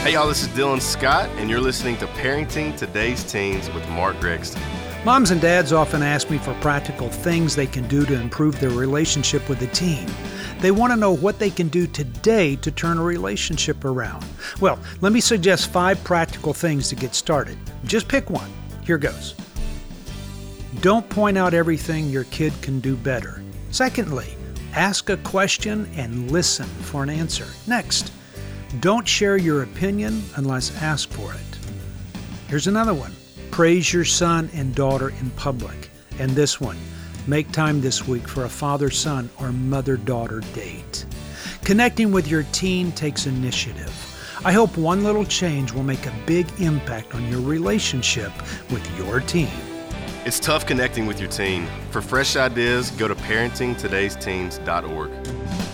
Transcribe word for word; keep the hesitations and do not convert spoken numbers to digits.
Hey y'all, this is Dylan Scott, and you're listening to Parenting Today's Teens with Mark Gregston. Moms and dads often ask me for practical things they can do to improve their relationship with a teen. They want to know what they can do today to turn a relationship around. Well, let me suggest five practical things to get started. Just pick one. Here goes. Don't point out everything your kid can do better. Secondly, ask a question and listen for an answer. Next, don't share your opinion unless asked for it. Here's another one. Praise your son and daughter in public. And this one, make time this week for a father-son or mother-daughter date. Connecting with your teen takes initiative. I hope one little change will make a big impact on your relationship with your teen. It's tough connecting with your teen. For fresh ideas, go to parenting todays teens dot org.